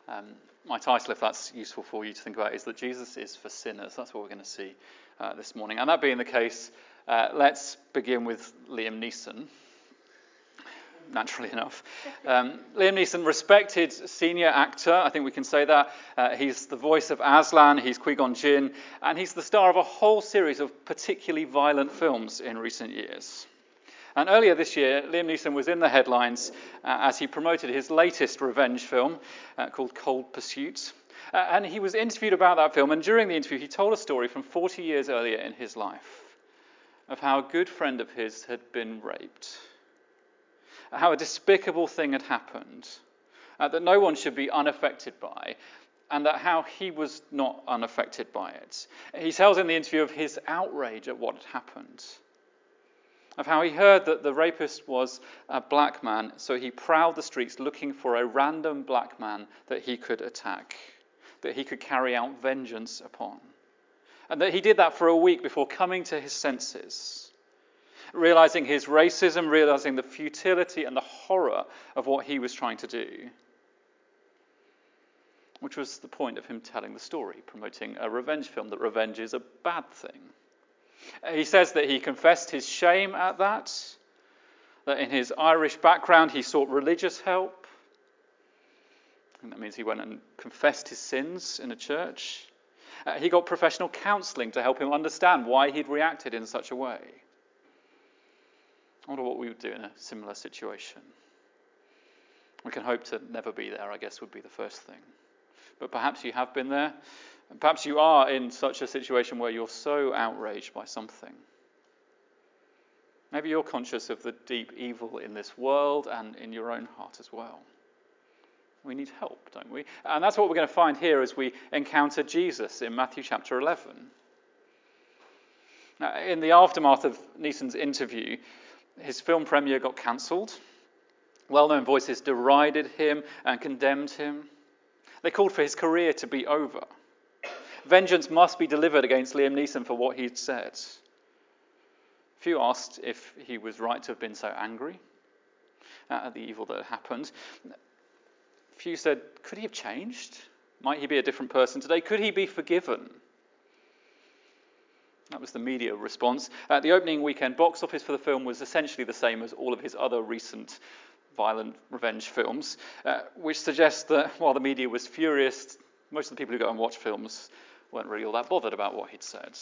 My title, if that's useful for you to think about, is that Jesus is for sinners. That's what we're going to see this morning. And that being the case, let's begin with Liam Neeson. Naturally enough. Liam Neeson, respected senior actor, I think we can say that. He's the voice of Aslan, he's Qui-Gon Jinn, and he's the star of a whole series of particularly violent films in recent years. And earlier this year, Liam Neeson was in the headlines as he promoted his latest revenge film called Cold Pursuit. And he was interviewed about that film, and during the interview he told a story from 40 years earlier in his life of how a good friend of his had been raped, how a despicable thing had happened, that no one should be unaffected by, and that how he was not unaffected by it. He tells in the interview of his outrage at what had happened, of how he heard that the rapist was a black man, so he prowled the streets looking for a random black man that he could attack, that he could carry out vengeance upon. And that he did that for a week before coming to his senses, realizing his racism, realizing the futility and the horror of what he was trying to do, which was the point of him telling the story, promoting a revenge film, that revenge is a bad thing. He says that he confessed his shame at that in his Irish background he sought religious help. I think that means he went and confessed his sins in a church. He got professional counselling to help him understand why he'd reacted in such a way. I wonder what we would do in a similar situation. We can hope to never be there, I guess, would be the first thing. But perhaps you have been there. Perhaps you are in such a situation where you're so outraged by something. Maybe you're conscious of the deep evil in this world and in your own heart as well. We need help, don't we? And that's what we're going to find here as we encounter Jesus in Matthew chapter 11. Now, in the aftermath of Neeson's interview, his film premiere got cancelled. Well-known voices derided him and condemned him. They called for his career to be over. Vengeance must be delivered against Liam Neeson for what he'd said. Few asked if he was right to have been so angry at the evil that had happened. Few said, could he have changed? Might he be a different person today? Could he be forgiven? That was the media response. The opening weekend box office for the film was essentially the same as all of his other recent violent revenge films, which suggests that while the media was furious, most of the people who go and watch films weren't really all that bothered about what he'd said.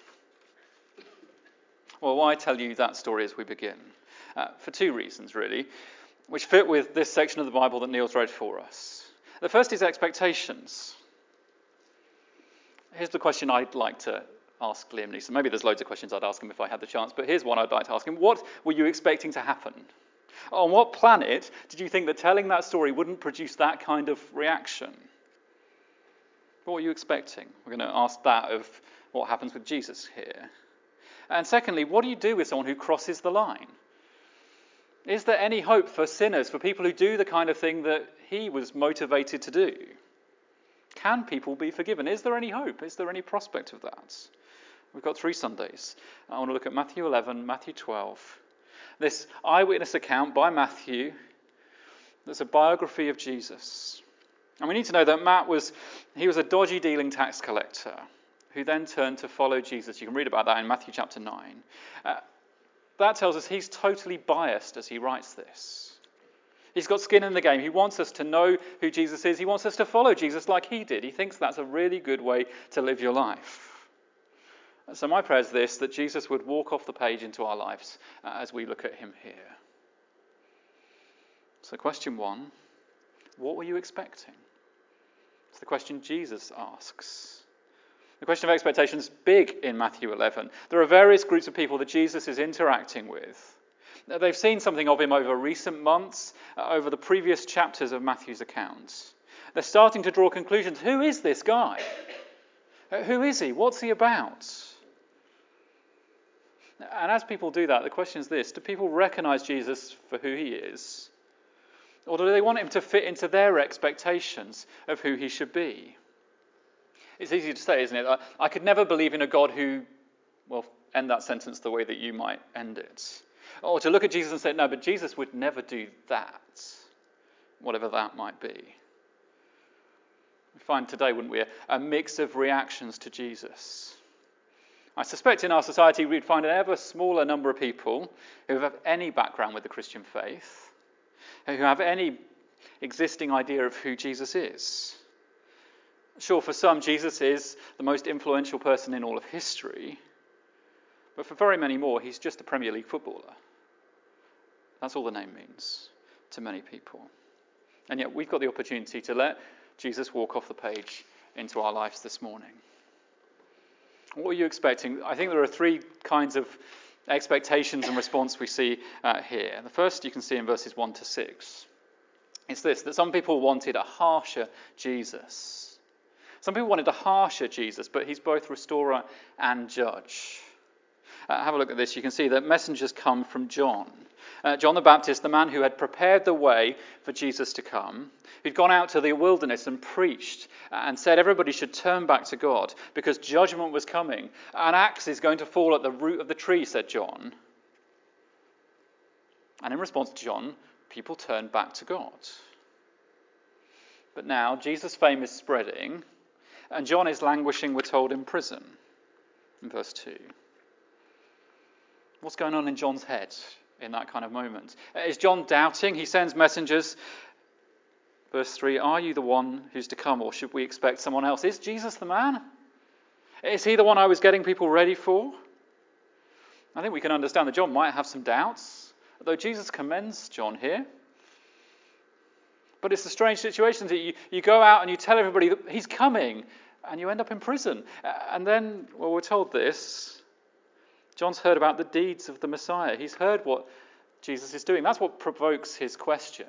Well, why tell you that story as we begin? For two reasons, really, which fit with this section of the Bible that Neil's read for us. The first is expectations. Here's the question I'd like to ask Liam Neeson. Maybe there's loads of questions I'd ask him if I had the chance, but here's one I'd like to ask him. What were you expecting to happen? On what planet did you think that telling that story wouldn't produce that kind of reaction? What were you expecting? We're going to ask that of what happens with Jesus here. And secondly, what do you do with someone who crosses the line? Is there any hope for sinners, for people who do the kind of thing that he was motivated to do? Can people be forgiven? Is there any hope? Is there any prospect of that? We've got 3 Sundays. I want to look at Matthew 11, Matthew 12. This eyewitness account by Matthew that's a biography of Jesus. And we need to know that Matt was a dodgy dealing tax collector who then turned to follow Jesus. You can read about that in Matthew chapter 9. That tells us he's totally biased as he writes this. He's got skin in the game. He wants us to know who Jesus is. He wants us to follow Jesus like he did. He thinks that's a really good way to live your life. So my prayer is this, that Jesus would walk off the page into our lives as we look at him here. So question 1, what were you expecting? It's the question Jesus asks. The question of expectation is big in Matthew 11. There are various groups of people that Jesus is interacting with. They've seen something of him over recent months, over the previous chapters of Matthew's account. They're starting to draw conclusions. Who is this guy? Who is he? What's he about? And as people do that, the question is this: do people recognize Jesus for who he is? Or do they want him to fit into their expectations of who he should be? It's easy to say, isn't it? I could never believe in a God who, well, end that sentence the way that you might end it. Or to look at Jesus and say, no, but Jesus would never do that, whatever that might be. We find today, wouldn't we, a mix of reactions to Jesus. I suspect in our society we'd find an ever smaller number of people who have any background with the Christian faith, who have any existing idea of who Jesus is. Sure, for some, Jesus is the most influential person in all of history, but for very many more, he's just a Premier League footballer. That's all the name means to many people. And yet we've got the opportunity to let Jesus walk off the page into our lives this morning. What are you expecting? I think there are three kinds of expectations and response we see here. The first you can see in verses 1 to 6. It's this, that some people wanted a harsher Jesus. Some people wanted a harsher Jesus, but he's both restorer and judge. Have a look at this. You can see that messengers come from John. John the Baptist, the man who had prepared the way for Jesus to come, who'd gone out to the wilderness and preached and said everybody should turn back to God because judgment was coming. An axe is going to fall at the root of the tree, said John. And in response to John, people turned back to God. But now Jesus' fame is spreading, and John is languishing, we're told, in prison. In verse 2. What's going on in John's head in that kind of moment? Is John doubting? He sends messengers. Verse 3, are you the one who's to come, or should we expect someone else? Is Jesus the man? Is he the one I was getting people ready for? I think we can understand that John might have some doubts, although Jesus commends John here. But it's a strange situation that you go out and you tell everybody that he's coming, and you end up in prison. And then, well, we're told this. John's heard about the deeds of the Messiah. He's heard what Jesus is doing. That's what provokes his question.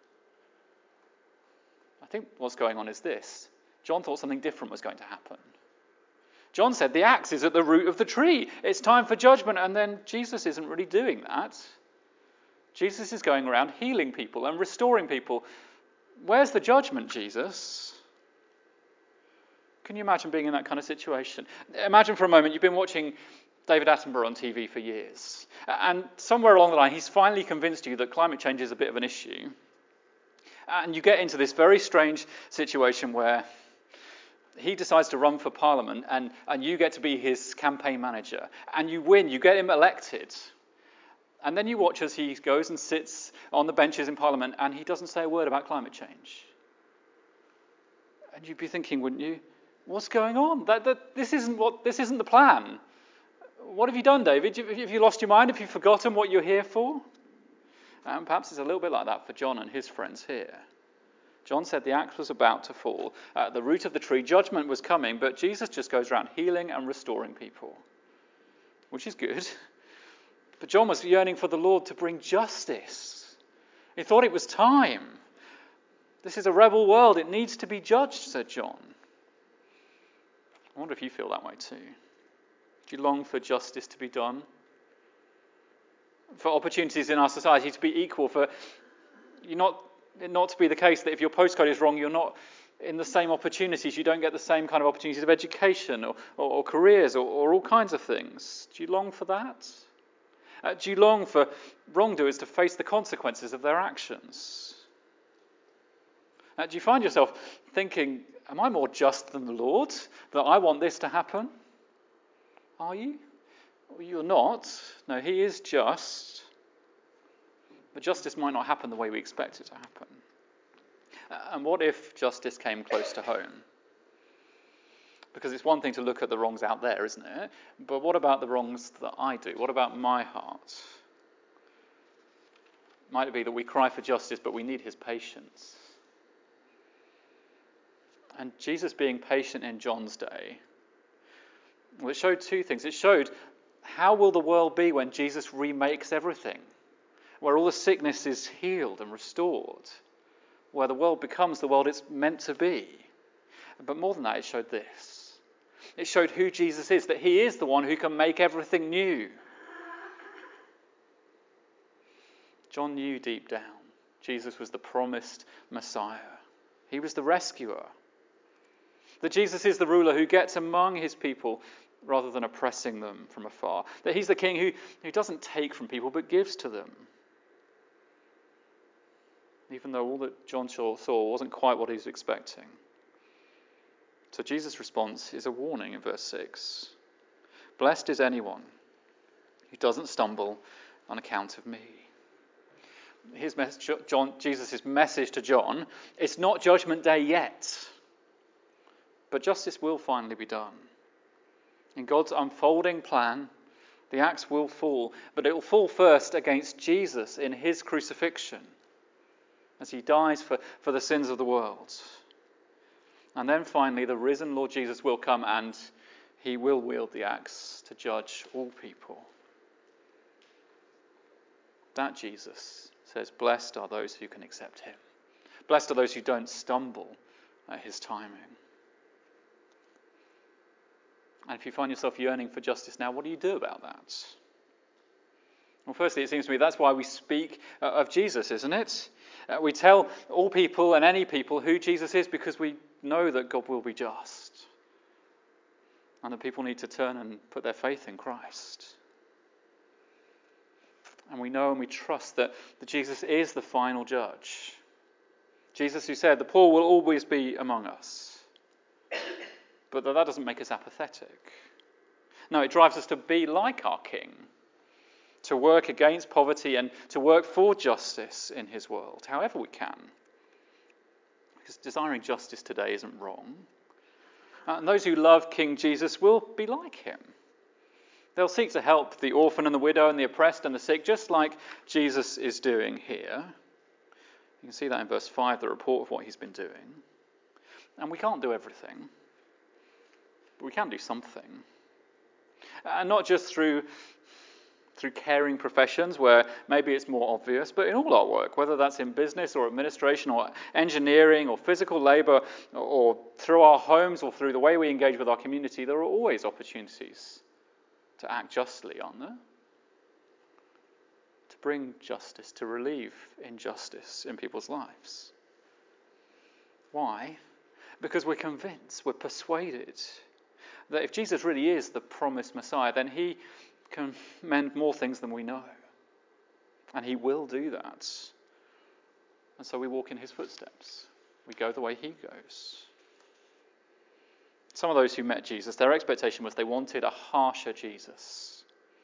I think what's going on is this. John thought something different was going to happen. John said the axe is at the root of the tree. It's time for judgment. And then Jesus isn't really doing that. Jesus is going around healing people and restoring people. Where's the judgment, Jesus? Can you imagine being in that kind of situation? Imagine for a moment you've been watching David Attenborough on TV for years. And somewhere along the line, he's finally convinced you that climate change is a bit of an issue. And you get into this very strange situation where he decides to run for Parliament and you get to be his campaign manager. And you win, you get him elected. And then you watch as he goes and sits on the benches in Parliament and he doesn't say a word about climate change. And you'd be thinking, wouldn't you, what's going on? This isn't the plan. What have you done, David? Have you lost your mind? Have you forgotten what you're here for? And perhaps it's a little bit like that for John and his friends here. John said the axe was about to fall. At the root of the tree, judgment was coming, but Jesus just goes around healing and restoring people, which is good. But John was yearning for the Lord to bring justice. He thought it was time. This is a rebel world. It needs to be judged, said John. I wonder if you feel that way too. Do you long for justice to be done? For opportunities in our society to be equal, for you not to be the case that if your postcode is wrong, you're not in the same opportunities, you don't get the same kind of opportunities of education or careers or all kinds of things. Do you long for that? Do you long for wrongdoers to face the consequences of their actions? Do you find yourself thinking, am I more just than the Lord, that I want this to happen? Are you? Well, you're not. No, he is just. But justice might not happen the way we expect it to happen. And what if justice came close to home? Because it's one thing to look at the wrongs out there, isn't it? But what about the wrongs that I do? What about my heart? Might it be that we cry for justice, but we need his patience? And Jesus being patient in John's day, well, it showed two things. It showed how will the world be when Jesus remakes everything, where all the sickness is healed and restored, where the world becomes the world it's meant to be. But more than that, it showed this. It showed who Jesus is, that he is the one who can make everything new. John knew deep down Jesus was the promised Messiah. He was the rescuer. That Jesus is the ruler who gets among his people rather than oppressing them from afar. That he's the king who doesn't take from people but gives to them. Even though all that John saw wasn't quite what he was expecting. So Jesus' response is a warning in verse 6. Blessed is anyone who doesn't stumble on account of me. His message, Jesus' message to John, it's not judgment day yet, but justice will finally be done. In God's unfolding plan, the axe will fall, but it will fall first against Jesus in his crucifixion as he dies for the sins of the world. And then finally, the risen Lord Jesus will come and he will wield the axe to judge all people. That Jesus says, blessed are those who can accept him. Blessed are those who don't stumble at his timing. And if you find yourself yearning for justice now, what do you do about that? Well, firstly, it seems to me that's why we speak of Jesus, isn't it? We tell all people and any people who Jesus is because we know that God will be just. And that people need to turn and put their faith in Christ. And we know and we trust that Jesus is the final judge. Jesus who said, the poor will always be among us. But that doesn't make us apathetic. No, it drives us to be like our King. To work against poverty and to work for justice in his world, however we can. Because desiring justice today isn't wrong. And those who love King Jesus will be like him. They'll seek to help the orphan and the widow and the oppressed and the sick, just like Jesus is doing here. You can see that in verse 5, the report of what he's been doing. And we can't do everything, but we can do something. And not just through caring professions where maybe it's more obvious, but in all our work, whether that's in business or administration or engineering or physical labour or through our homes or through the way we engage with our community, there are always opportunities to act justly, aren't there? To bring justice, to relieve injustice in people's lives. Why? Because we're convinced, we're persuaded that if Jesus really is the promised Messiah, then he can mend more things than we know. And he will do that. And so we walk in his footsteps. We go the way he goes. Some of those who met Jesus, their expectation was they wanted a harsher Jesus.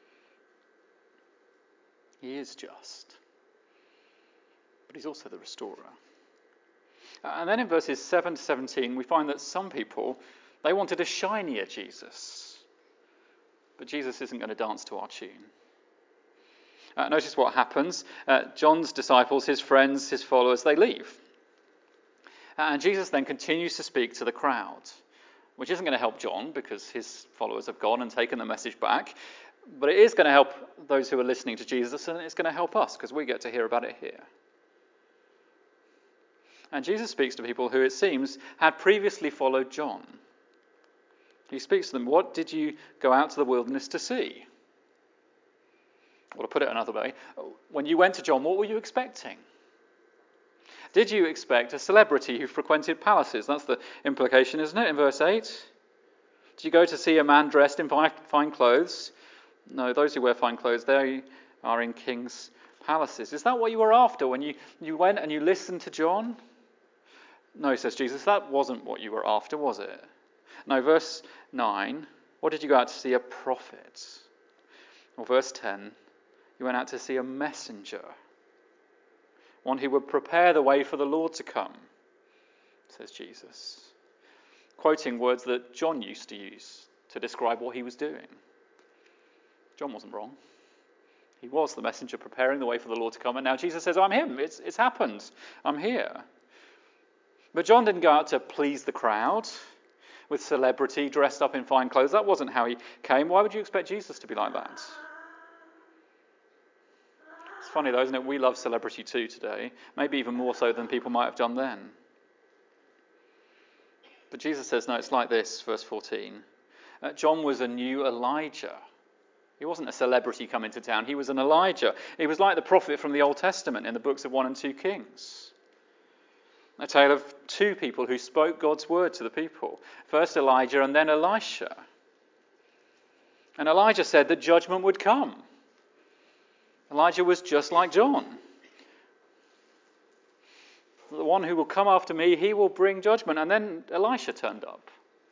He is just. But he's also the restorer. And then in verses 7 to 17, we find that some people, they wanted a shinier Jesus. But Jesus isn't going to dance to our tune. Notice what happens. John's disciples, his friends, his followers, they leave. And Jesus then continues to speak to the crowd, which isn't going to help John because his followers have gone and taken the message back. But it is going to help those who are listening to Jesus, and it's going to help us because we get to hear about it here. And Jesus speaks to people who, it seems, had previously followed John. He speaks to them, what did you go out to the wilderness to see? Or to put it another way, when you went to John, what were you expecting? Did you expect a celebrity who frequented palaces? That's the implication, isn't it, in verse 8? Did you go to see a man dressed in fine clothes? No, those who wear fine clothes, they are in kings' palaces. Is that what you were after when you went and you listened to John? No, says Jesus, that wasn't what you were after, was it? No, verse 9, what did you go out to see? A prophet. Or verse 10, you went out to see a messenger. One who would prepare the way for the Lord to come, says Jesus. Quoting words that John used to use to describe what he was doing. John wasn't wrong. He was the messenger preparing the way for the Lord to come. And now Jesus says, I'm him. It's happened. I'm here. But John didn't go out to please the crowd with celebrity dressed up in fine clothes. That wasn't how he came. Why would you expect Jesus to be like that? It's funny though, isn't it? We love celebrity too today. Maybe even more so than people might have done then. But Jesus says, no, it's like this, verse 14. John was a new Elijah. He wasn't a celebrity coming to town. He was an Elijah. He was like the prophet from the Old Testament in the books of 1 and 2 Kings. A tale of two people who spoke God's word to the people. First Elijah and then Elisha. And Elijah said that judgment would come. Elijah was just like John. The one who will come after me, he will bring judgment. And then Elisha turned up.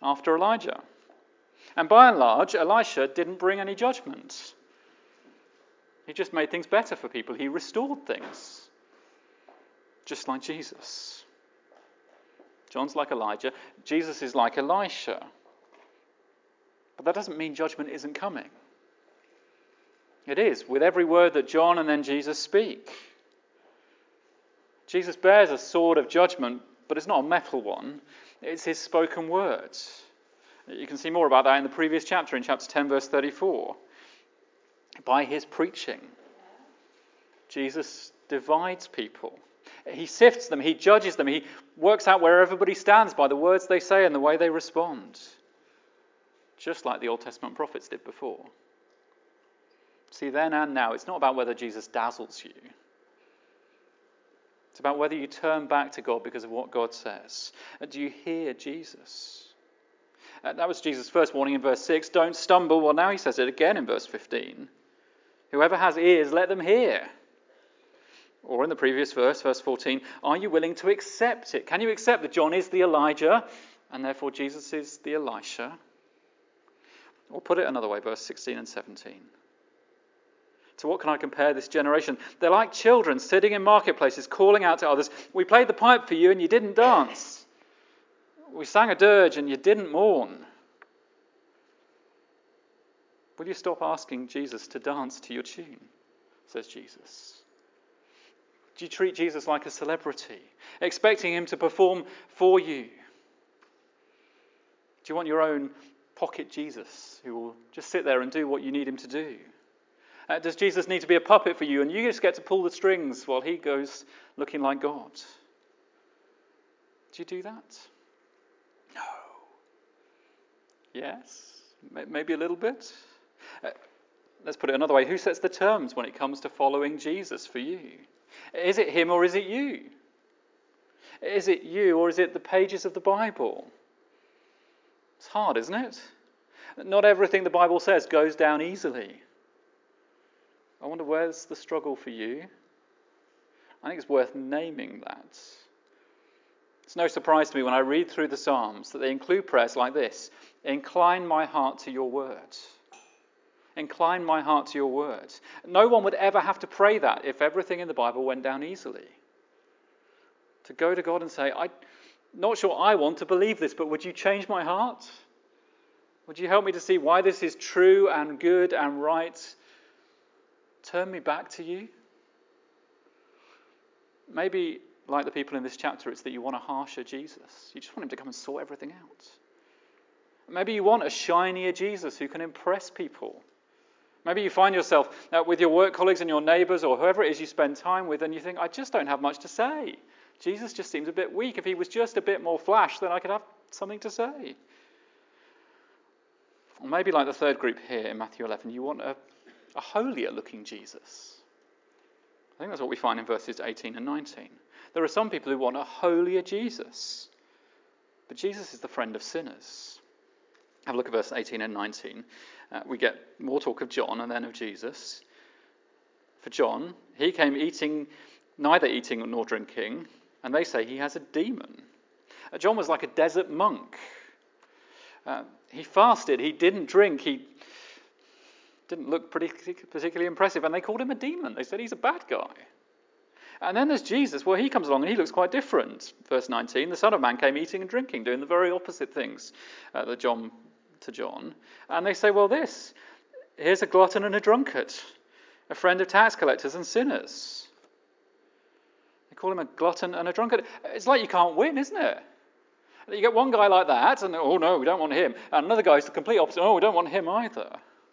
after Elijah. And by and large, Elisha didn't bring any judgment. He just made things better for people. He restored things, just like Jesus. John's like Elijah. Jesus is like Elisha. But that doesn't mean judgment isn't coming. It is, with every word that John and then Jesus speak. Jesus bears a sword of judgment, but it's not a metal one. It's his spoken words. You can see more about that in the previous chapter, in chapter 10, verse 34. By his preaching, Jesus divides people. He sifts them, he judges them, he works out where everybody stands by the words they say and the way they respond. Just like the Old Testament prophets did before. See, then and now, it's not about whether Jesus dazzles you. It's about whether you turn back to God because of what God says. Do you hear Jesus? That was Jesus' first warning in verse 6. Don't stumble. Well, now he says it again in verse 15. Whoever has ears, let them hear. Or in the previous verse 14, are you willing to accept it? Can you accept that John is the Elijah and therefore Jesus is the Elisha? Or put it another way, verse 16 and 17. To what can I compare this generation? They're like children sitting in marketplaces calling out to others, we played the pipe for you and you didn't dance. We sang a dirge and you didn't mourn. Will you stop asking Jesus to dance to your tune? Says Jesus. Do you treat Jesus like a celebrity, expecting him to perform for you? Do you want your own pocket Jesus who will just sit there and do what you need him to do? Does Jesus need to be a puppet for you and you just get to pull the strings while he goes looking like God? Do you do that? No. Yes? Maybe a little bit? Let's put it another way. Who sets the terms when it comes to following Jesus for you? Is it him or is it you? Is it you or is it the pages of the Bible? It's hard, isn't it? Not everything the Bible says goes down easily. I wonder, where's the struggle for you? I think it's worth naming that. It's no surprise to me when I read through the Psalms that they include prayers like this. Incline my heart to your word. Incline my heart to your word. No one would ever have to pray that if everything in the Bible went down easily. To go to God and say, I'm not sure I want to believe this, but would you change my heart? Would you help me to see why this is true and good and right? Turn me back to you. Maybe, like the people in this chapter, it's that you want a harsher Jesus. You just want him to come and sort everything out. Maybe you want a shinier Jesus who can impress people. Maybe you find yourself with your work colleagues and your neighbours or whoever it is you spend time with and you think, I just don't have much to say. Jesus just seems a bit weak. If he was just a bit more flash, then I could have something to say. Or maybe like the third group here in Matthew 11, you want a holier looking Jesus. I think that's what we find in verses 18 and 19. There are some people who want a holier Jesus. But Jesus is the friend of sinners. Have a look at verse 18 and 19. We get more talk of John and then of Jesus. For John, he came neither eating nor drinking, and they say he has a demon. John was like a desert monk. He fasted, he didn't drink, he didn't look particularly impressive, and they called him a demon. They said he's a bad guy. And then there's Jesus. Well, he comes along and he looks quite different. Verse 19, the Son of Man came eating and drinking, doing the very opposite things to John. And they say, well, here's a glutton and a drunkard, a friend of tax collectors and sinners. They call him a glutton and a drunkard. It's like you can't win, isn't it? You get one guy like that, and oh no, we don't want him. And another guy's the complete opposite. Oh, we don't want him either.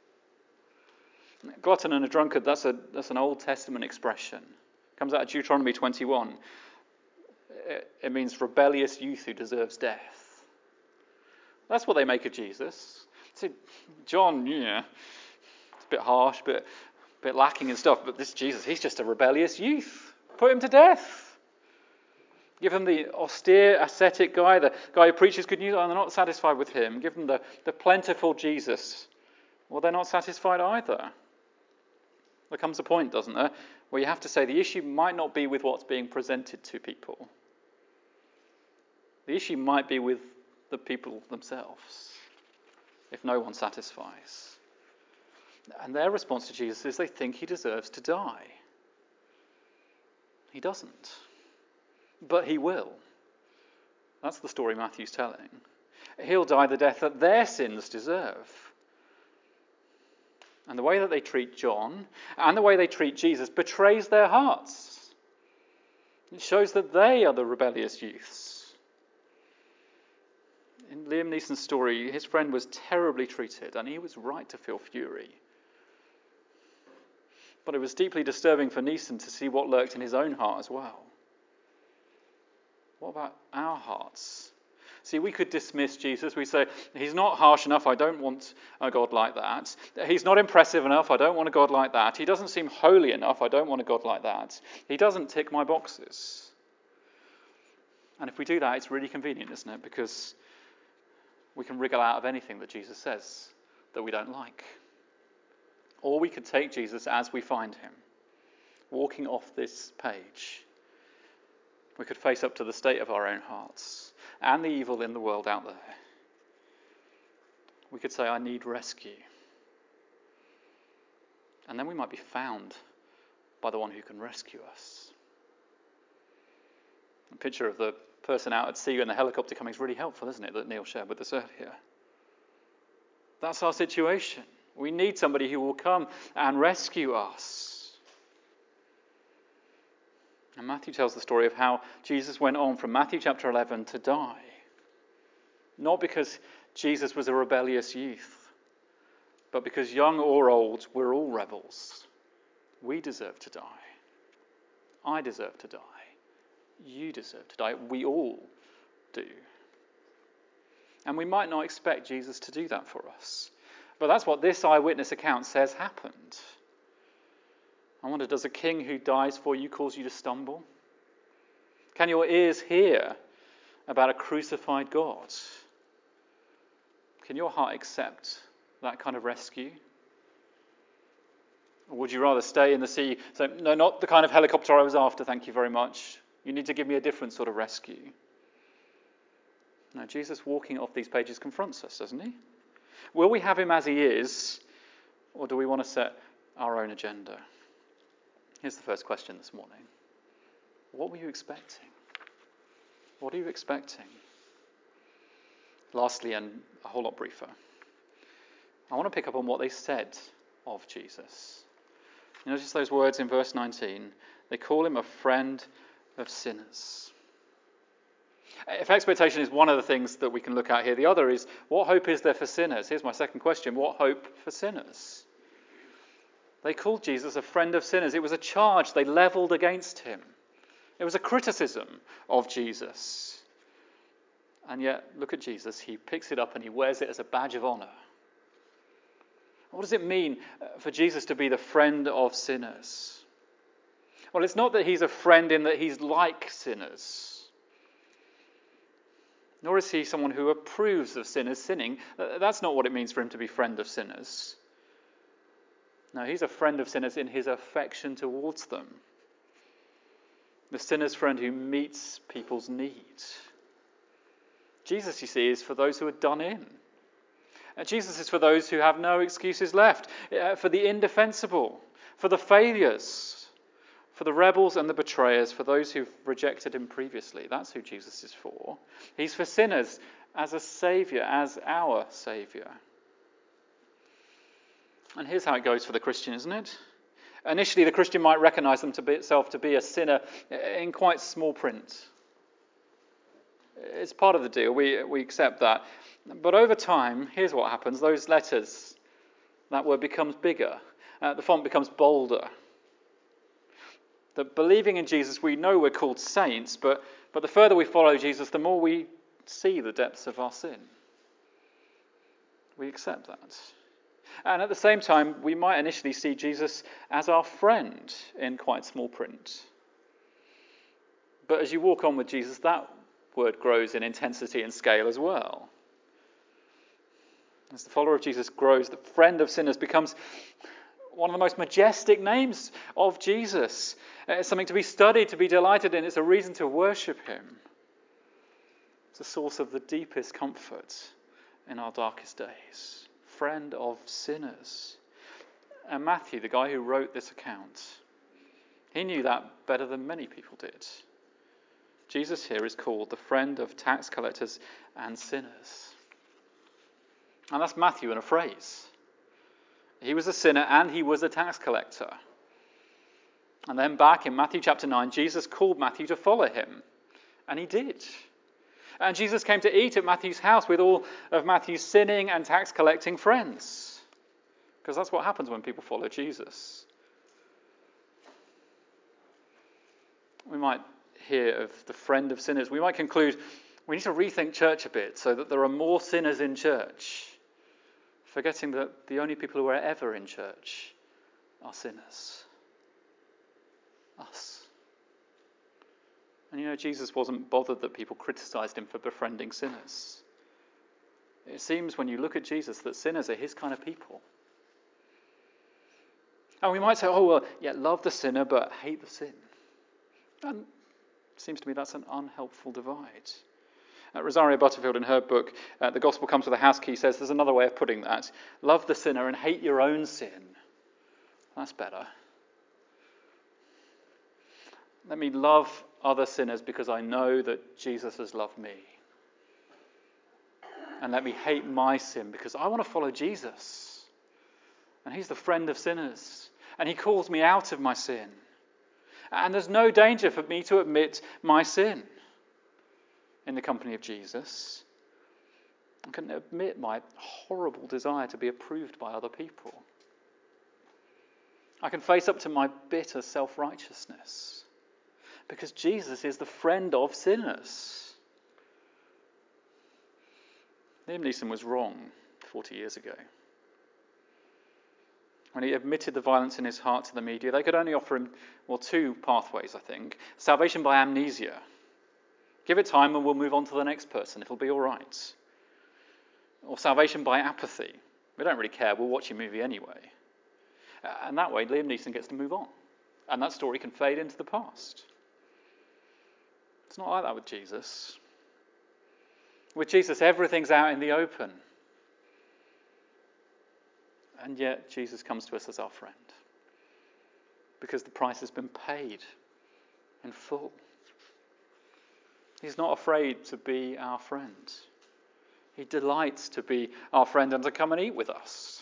Glutton and a drunkard, that's an Old Testament expression. It comes out of Deuteronomy 21. It means rebellious youth who deserves death. That's what they make of Jesus. See, John, it's a bit harsh, a bit lacking in stuff, but this Jesus, he's just a rebellious youth. Put him to death. Give them the austere, ascetic guy, the guy who preaches good news, and they're not satisfied with him. Give them the plentiful Jesus. Well, they're not satisfied either. There comes a point, doesn't there, where you have to say the issue might not be with what's being presented to people. The issue might be with the people themselves if no one satisfies. And their response to Jesus is they think he deserves to die. He doesn't. But he will. That's the story Matthew's telling. He'll die the death that their sins deserve. And the way that they treat John and the way they treat Jesus betrays their hearts. It shows that they are the rebellious youths. In Liam Neeson's story, his friend was terribly treated, and he was right to feel fury. But it was deeply disturbing for Neeson to see what lurked in his own heart as well. What about our hearts? See, we could dismiss Jesus. We say, he's not harsh enough, I don't want a God like that. He's not impressive enough, I don't want a God like that. He doesn't seem holy enough, I don't want a God like that. He doesn't tick my boxes. And if we do that, it's really convenient, isn't it? Because we can wriggle out of anything that Jesus says that we don't like. Or we could take Jesus as we find him, walking off this page. We could face up to the state of our own hearts and the evil in the world out there. We could say, I need rescue. And then we might be found by the one who can rescue us. A picture of the person out at sea in the helicopter coming is really helpful, isn't it, that Neil shared with us earlier. That's our situation. We need somebody who will come and rescue us. And Matthew tells the story of how Jesus went on from Matthew chapter 11 to die. Not because Jesus was a rebellious youth, but because young or old, we're all rebels. We deserve to die. I deserve to die. You deserve to die. We all do. And we might not expect Jesus to do that for us. But that's what this eyewitness account says happened. I wonder, does a king who dies for you cause you to stumble? Can your ears hear about a crucified God? Can your heart accept that kind of rescue? Or would you rather stay in the sea? So, no, not the kind of helicopter I was after, thank you very much. You need to give me a different sort of rescue. Now, Jesus walking off these pages confronts us, doesn't he? Will we have him as he is, or do we want to set our own agenda? Here's the first question this morning. What were you expecting? What are you expecting? Lastly, and a whole lot briefer, I want to pick up on what they said of Jesus. You know, just those words in verse 19. They call him a friend of sinners. If expectation is one of the things that we can look at here, the other is, what hope is there for sinners? Here's my second question. What hope for sinners? They called Jesus a friend of sinners. It was a charge they levelled against him. It was a criticism of Jesus. And yet, look at Jesus. He picks it up and he wears it as a badge of honour. What does it mean for Jesus to be the friend of sinners? Well, it's not that he's a friend in that he's like sinners. Nor is he someone who approves of sinners sinning. That's not what it means for him to be friend of sinners. No, he's a friend of sinners in his affection towards them. The sinner's friend who meets people's needs. Jesus, you see, is for those who are done in. Jesus is for those who have no excuses left, for the indefensible, for the failures, for the rebels and the betrayers, for those who've rejected him previously. That's who Jesus is for. He's for sinners as a saviour, as our saviour. And here's how it goes for the Christian, isn't it? Initially, the Christian might recognise himself to be a sinner in quite small print. It's part of the deal. We accept that. But over time, here's what happens. Those letters, that word becomes bigger. The font becomes bolder. That believing in Jesus, we know we're called saints, but the further we follow Jesus, the more we see the depths of our sin. We accept that. And at the same time, we might initially see Jesus as our friend in quite small print. But as you walk on with Jesus, that word grows in intensity and scale as well. As the follower of Jesus grows, the friend of sinners becomes one of the most majestic names of Jesus. It's something to be studied, to be delighted in. It's a reason to worship him. It's a source of the deepest comfort in our darkest days. Friend of sinners. And Matthew, the guy who wrote this account, he knew that better than many people did. Jesus here is called the friend of tax collectors and sinners. And that's Matthew in a phrase. He was a sinner and he was a tax collector. And then back in Matthew chapter 9, Jesus called Matthew to follow him. And he did. And Jesus came to eat at Matthew's house with all of Matthew's sinning and tax collecting friends. Because that's what happens when people follow Jesus. We might hear of the friend of sinners. We might conclude we need to rethink church a bit so that there are more sinners in church, forgetting that the only people who are ever in church are sinners. Us. And Jesus wasn't bothered that people criticised him for befriending sinners. It seems when you look at Jesus that sinners are his kind of people. And we might say, love the sinner but hate the sin. And it seems to me that's an unhelpful divide. Rosaria Butterfield, in her book, The Gospel Comes with a House Key, says there's another way of putting that. Love the sinner and hate your own sin. That's better. Let me love other sinners because I know that Jesus has loved me. And let me hate my sin because I want to follow Jesus. And he's the friend of sinners. And he calls me out of my sin. And there's no danger for me to admit my sin in the company of Jesus. I can admit my horrible desire to be approved by other people. I can face up to my bitter self-righteousness because Jesus is the friend of sinners. Liam Neeson was wrong 40 years ago. When he admitted the violence in his heart to the media, they could only offer him, two pathways, I think. Salvation by amnesia. Give it time and we'll move on to the next person. It'll be all right. Or salvation by apathy. We don't really care. We'll watch your movie anyway. And that way, Liam Neeson gets to move on. And that story can fade into the past. It's not like that with Jesus. With Jesus, everything's out in the open. And yet, Jesus comes to us as our friend. Because the price has been paid in full. He's not afraid to be our friend. He delights to be our friend and to come and eat with us.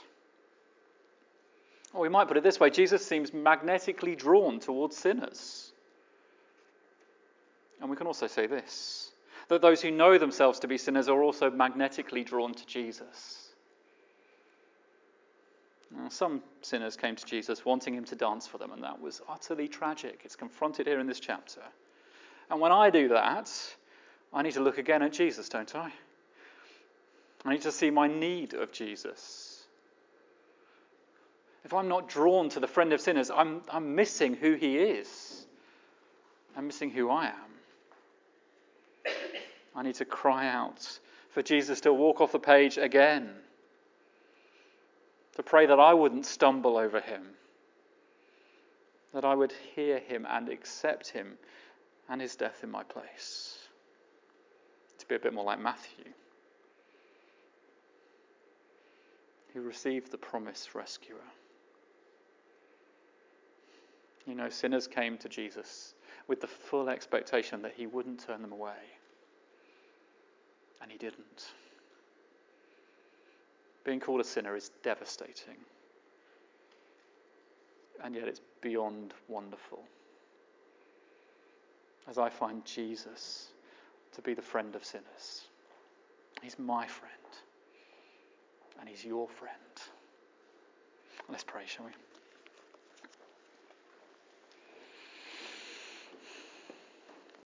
Or we might put it this way, Jesus seems magnetically drawn towards sinners. And we can also say this, that those who know themselves to be sinners are also magnetically drawn to Jesus. Now, some sinners came to Jesus wanting him to dance for them, and that was utterly tragic. It's confronted here in this chapter. And when I do that, I need to look again at Jesus, don't I? I need to see my need of Jesus. If I'm not drawn to the friend of sinners, I'm missing who he is. I'm missing who I am. I need to cry out for Jesus to walk off the page again. To pray that I wouldn't stumble over him. That I would hear him and accept him and his death in my place. To be a bit more like Matthew, who received the promised rescuer. Sinners came to Jesus with the full expectation that he wouldn't turn them away. And he didn't. Being called a sinner is devastating. And yet it's beyond wonderful. As I find Jesus to be the friend of sinners. He's my friend. And he's your friend. Let's pray, shall we?